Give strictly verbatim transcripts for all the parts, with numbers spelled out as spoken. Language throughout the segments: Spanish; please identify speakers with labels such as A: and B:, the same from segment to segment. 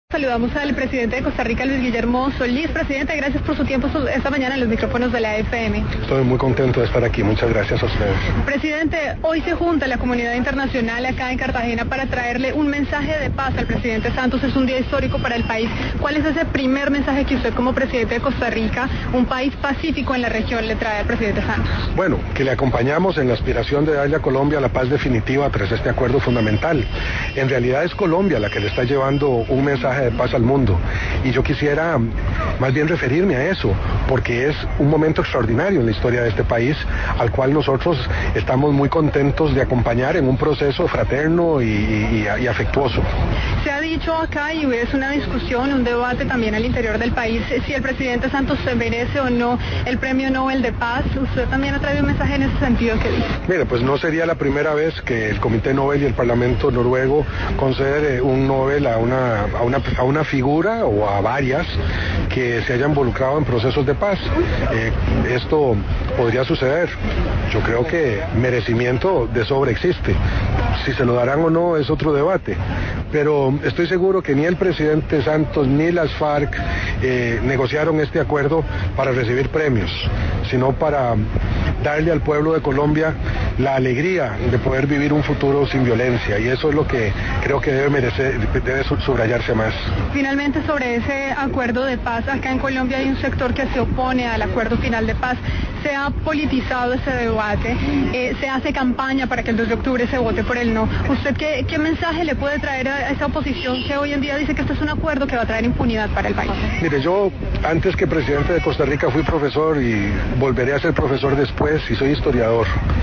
A: Saludamos al presidente de Costa Rica, Luis Guillermo Solís. Presidente, gracias por su tiempo esta mañana en los micrófonos de la F M.
B: Estoy muy contento de estar aquí, muchas gracias a ustedes.
A: Presidente, hoy se junta la comunidad internacional acá en Cartagena para traerle un mensaje de paz al presidente Santos. Es un día histórico para el país. ¿Cuál es ese primer mensaje que usted como presidente de Costa Rica, un país pacífico en la región, le trae al presidente Santos?
B: Bueno, que le acompañamos en la aspiración de darle a Colombia la paz definitiva tras este acuerdo fundamental. En realidad es Colombia la que le está llevando un mensaje de paz al mundo, y yo quisiera más bien referirme a eso, porque es un momento extraordinario en la historia de este país, al cual nosotros estamos muy contentos de acompañar en un proceso fraterno y, y, y afectuoso.
A: Se ha dicho acá, y es una discusión, un debate también al interior del país, si el presidente Santos se merece o no el premio Nobel de Paz. Usted también ha traído un mensaje en ese sentido. ¿Qué dice?
B: Mire, pues no sería la primera vez que el Comité Nobel y el Parlamento noruego concede un Nobel a una, a una, a una figura o a varias que se hayan involucrado en procesos de paz. Eh, esto podría suceder. Yo creo que merecimiento de sobra existe. Si se lo darán o no es otro debate, pero estoy seguro que ni el presidente Santos ni las FARC eh, negociaron este acuerdo para recibir premios, sino para darle al pueblo de Colombia la alegría de poder vivir un futuro sin violencia, y eso es lo que creo que debe merecer, debe subrayarse más.
A: Finalmente, sobre ese acuerdo de paz, acá en Colombia hay un sector que se opone al acuerdo final de paz. Se ha politizado ese debate, eh, se hace campaña para que el dos de octubre se vote por el no. ¿Usted qué, qué mensaje le puede traer a esa oposición que hoy en día dice que este es un acuerdo que va a traer impunidad para el país?
B: Mire, yo antes que presidente de Costa Rica fui profesor y volveré a ser profesor después, y soy historiador.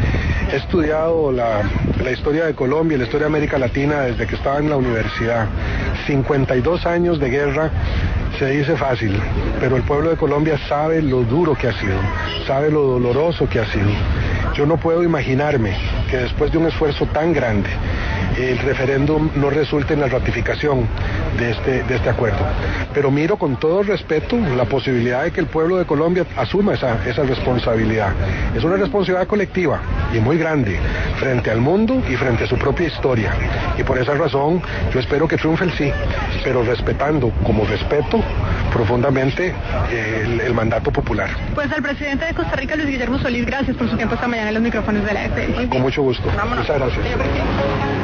B: He estudiado la, la historia de Colombia y la historia de América Latina desde que estaba en la universidad. cincuenta y dos años de guerra se dice fácil, pero el pueblo de Colombia sabe lo duro que ha sido, sabe lo doloroso que ha sido. Yo no puedo imaginarme que después de un esfuerzo tan grande, el referéndum no resulte en la ratificación de este, de este acuerdo. Pero miro con todo respeto la posibilidad de que el pueblo de Colombia asuma esa, esa responsabilidad. Es una responsabilidad colectiva y muy grande frente al mundo y frente a su propia historia. Y por esa razón yo espero que triunfe el sí, pero respetando como respeto profundamente eh, el, el mandato popular.
A: Pues al presidente de Costa Rica, Luis Guillermo Solís, gracias por su tiempo esta mañana en los micrófonos de la F M.
B: Con mucho gusto. Vámonos. Muchas gracias.